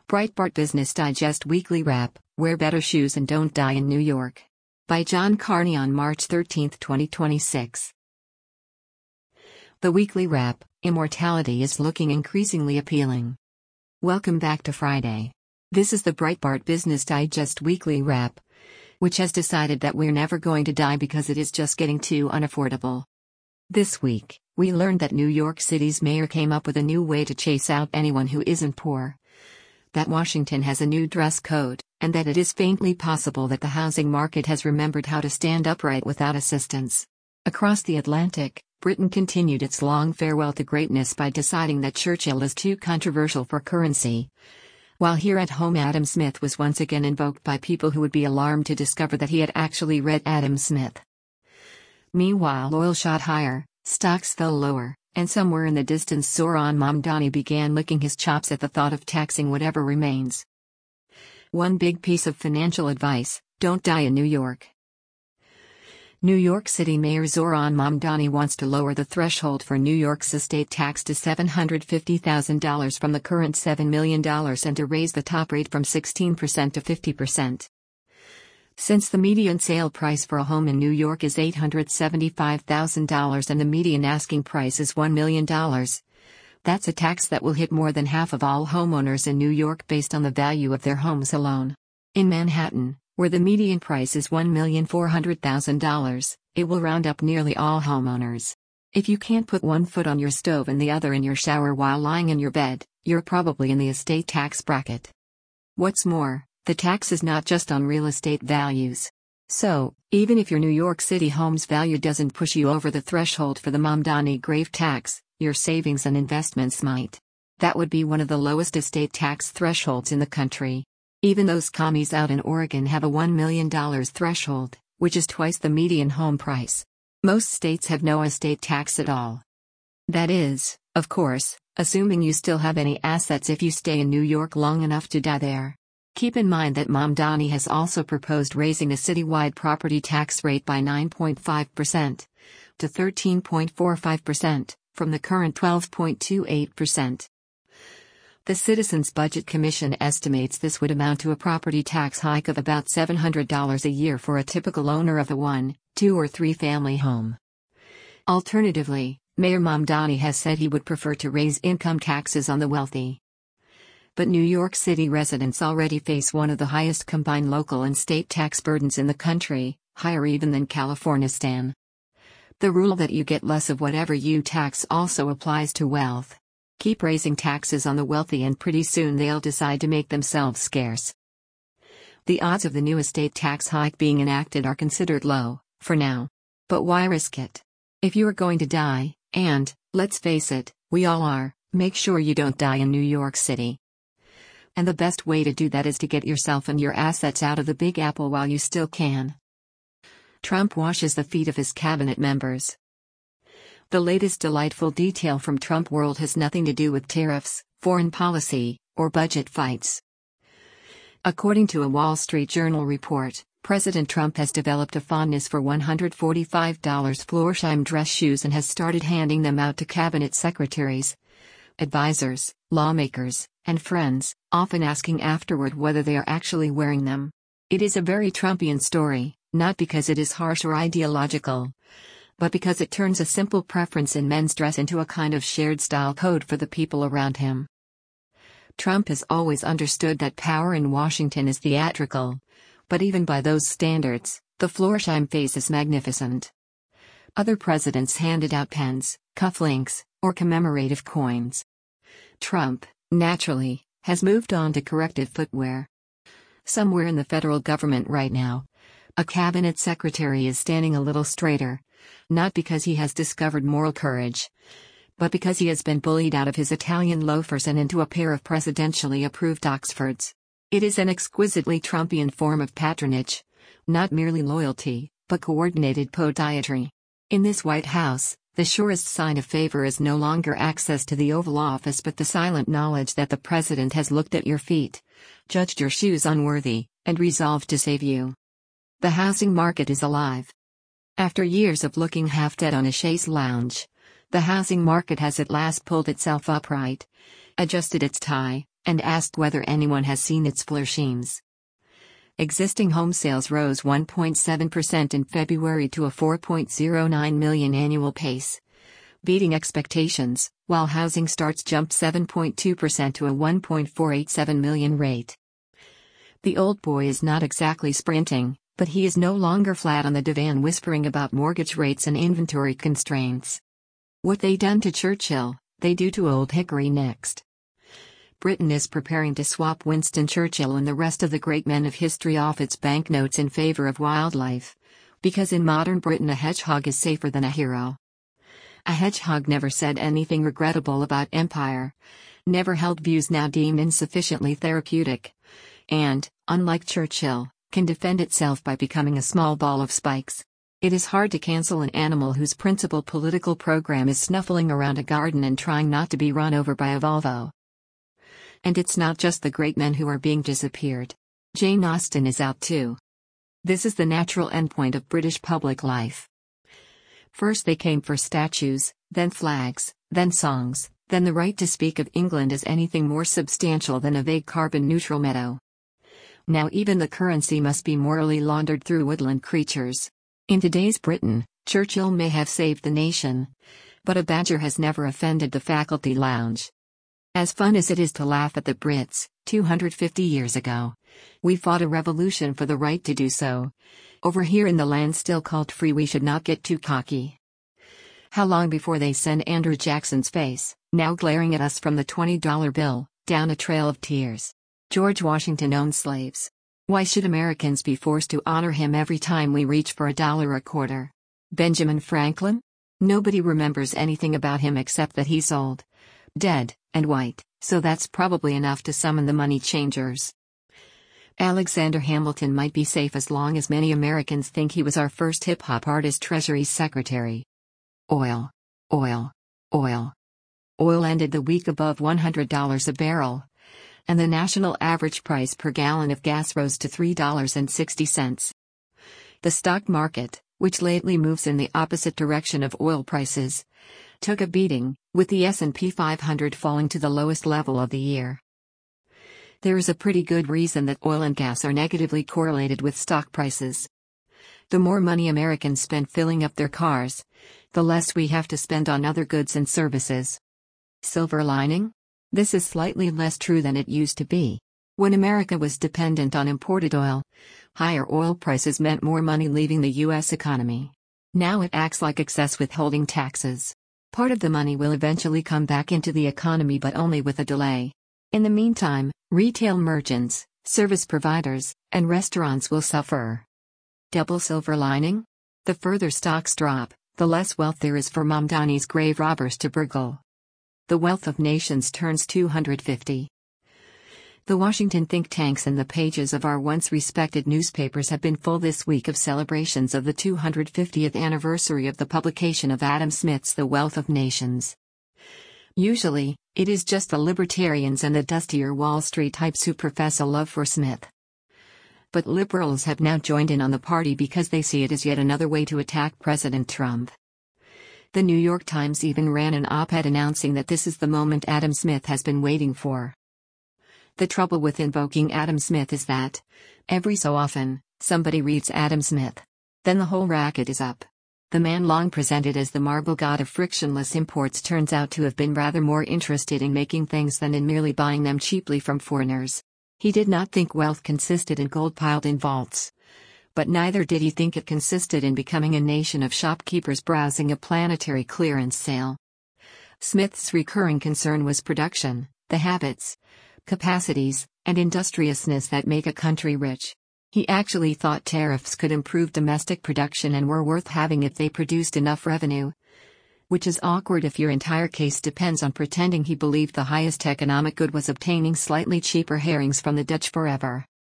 Breitbart Business Digest Weekly Wrap: Wear Better Shoes and Don't Die in New York. By John Carney on March 13, 2026. The Weekly Wrap: Immortality is looking increasingly appealing. Welcome back to Friday. This is the Breitbart Business Digest Weekly Wrap, which has decided that we're never going to die because it is just getting too unaffordable. This week, we learned that New York City's mayor came up with a new way to chase out anyone who isn't poor. That Washington has a new dress code, and that it is faintly possible that the housing market has remembered how to stand upright without assistance. Across the Atlantic, Britain continued its long farewell to greatness by deciding that Churchill is too controversial for currency. While here at home, Adam Smith was once again invoked by people who would be alarmed to discover that he had actually read Adam Smith. Meanwhile, oil shot higher, stocks fell lower, and somewhere in the distance Zohran Mamdani began licking his chops at the thought of taxing whatever remains. One big piece of financial advice: don't die in New York. New York City Mayor Zohran Mamdani wants to lower the threshold for New York's estate tax to $750,000 from the current $7 million and to raise the top rate from 16% to 50%. Since the median sale price for a home in New York is $875,000 and the median asking price is $1 million, that's a tax that will hit more than half of all homeowners in New York based on the value of their homes alone. In Manhattan, where the median price is $1,400,000, it will round up nearly all homeowners. If you can't put one foot on your stove and the other in your shower while lying in your bed, you're probably in the estate tax bracket. What's more, the tax is not just on real estate values. So, even if your New York City home's value doesn't push you over the threshold for the Mamdani grave tax, your savings and investments might. That would be one of the lowest estate tax thresholds in the country. Even those commies out in Oregon have a $1 million threshold, which is twice the median home price. Most states have no estate tax at all. That is, of course, assuming you still have any assets if you stay in New York long enough to die there. Keep in mind that Mamdani has also proposed raising the citywide property tax rate by 9.5% to 13.45% from the current 12.28%. The Citizens Budget Commission estimates this would amount to a property tax hike of about $700 a year for a typical owner of a 1, 2 or 3 family home. Alternatively, Mayor Mamdani has said he would prefer to raise income taxes on the wealthy. But New York City residents already face one of the highest combined local and state tax burdens in the country, higher even than Californistan. The rule that you get less of whatever you tax also applies to wealth. Keep raising taxes on the wealthy and pretty soon they'll decide to make themselves scarce. The odds of the new estate tax hike being enacted are considered low, for now. But why risk it? If you are going to die, and, let's face it, we all are, make sure you don't die in New York City. And the best way to do that is to get yourself and your assets out of the Big Apple while you still can. Trump washes the feet of his cabinet members. The latest delightful detail from Trump world has nothing to do with tariffs, foreign policy, or budget fights. According to a Wall Street Journal report, President Trump has developed a fondness for $145 Florsheim dress shoes and has started handing them out to cabinet secretaries, advisors, lawmakers, and friends, often asking afterward whether they are actually wearing them. It is a very Trumpian story, not because it is harsh or ideological, but because it turns a simple preference in men's dress into a kind of shared style code for the people around him. Trump has always understood that power in Washington is theatrical, but even by those standards, the Florsheim face is magnificent. Other presidents handed out pens, cufflinks, or commemorative coins. Trump, naturally, has moved on to corrective footwear. Somewhere in the federal government right now, a cabinet secretary is standing a little straighter, not because he has discovered moral courage, but because he has been bullied out of his Italian loafers and into a pair of presidentially approved Oxfords. It is an exquisitely Trumpian form of patronage, not merely loyalty, but coordinated podiatry. In this White House, the surest sign of favor is no longer access to the Oval Office but the silent knowledge that the president has looked at your feet, judged your shoes unworthy, and resolved to save you. The housing market is alive. After years of looking half dead on a chaise lounge, the housing market has at last pulled itself upright, adjusted its tie, and asked whether anyone has seen its fleurschemes. Existing home sales rose 1.7% in February to a 4.09 million annual pace, beating expectations, while housing starts jumped 7.2% to a 1.487 million rate. The old boy is not exactly sprinting, but he is no longer flat on the divan whispering about mortgage rates and inventory constraints. What they done to Churchill, they do to Old Hickory next. Britain is preparing to swap Winston Churchill and the rest of the great men of history off its banknotes in favor of wildlife, because in modern Britain a hedgehog is safer than a hero. A hedgehog never said anything regrettable about empire, never held views now deemed insufficiently therapeutic, and, unlike Churchill, can defend itself by becoming a small ball of spikes. It is hard to cancel an animal whose principal political program is snuffling around a garden and trying not to be run over by a Volvo. And it's not just the great men who are being disappeared. Jane Austen is out too. This is the natural endpoint of British public life. First they came for statues, then flags, then songs, then the right to speak of England as anything more substantial than a vague carbon-neutral meadow. Now even the currency must be morally laundered through woodland creatures. In today's Britain, Churchill may have saved the nation, but a badger has never offended the faculty lounge. As fun as it is to laugh at the Brits, 250 years ago, we fought a revolution for the right to do so. Over here in the land still called free we should not get too cocky. How long before they send Andrew Jackson's face, now glaring at us from the $20 bill, down a trail of tears? George Washington owned slaves. Why should Americans be forced to honor him every time we reach for $1 a quarter? Benjamin Franklin? Nobody remembers anything about him except that he's old, dead, and white, so that's probably enough to summon the money changers. Alexander Hamilton might be safe as long as many Americans think he was our first hip-hop artist Treasury Secretary. Oil. Oil. Oil. Oil ended the week above $100 a barrel, and the national average price per gallon of gas rose to $3.60. The stock market, which lately moves in the opposite direction of oil prices, took a beating, with the S&P 500 falling to the lowest level of the year. There is a pretty good reason that oil and gas are negatively correlated with stock prices. The more money Americans spend filling up their cars, the less we have to spend on other goods and services. Silver lining? This is slightly less true than it used to be. When America was dependent on imported oil, higher oil prices meant more money leaving the U.S. economy. Now it acts like excess withholding taxes. Part of the money will eventually come back into the economy, but only with a delay. In the meantime, retail merchants, service providers, and restaurants will suffer. Double silver lining? The further stocks drop, the less wealth there is for Mamdani's grave robbers to burgle. The wealth of nations turns 250. The Washington think tanks and the pages of our once respected newspapers have been full this week of celebrations of the 250th anniversary of the publication of Adam Smith's The Wealth of Nations. Usually, it is just the libertarians and the dustier Wall Street types who profess a love for Smith. But liberals have now joined in on the party because they see it as yet another way to attack President Trump. The New York Times even ran an op-ed announcing that this is the moment Adam Smith has been waiting for. The trouble with invoking Adam Smith is that, every so often, somebody reads Adam Smith. Then the whole racket is up. The man long presented as the marble god of frictionless imports turns out to have been rather more interested in making things than in merely buying them cheaply from foreigners. He did not think wealth consisted in gold piled in vaults. But neither did he think it consisted in becoming a nation of shopkeepers browsing a planetary clearance sale. Smith's recurring concern was production, the habits, capacities, and industriousness that make a country rich. He actually thought tariffs could improve domestic production and were worth having if they produced enough revenue. Which is awkward if your entire case depends on pretending he believed the highest economic good was obtaining slightly cheaper herrings from the Dutch forever.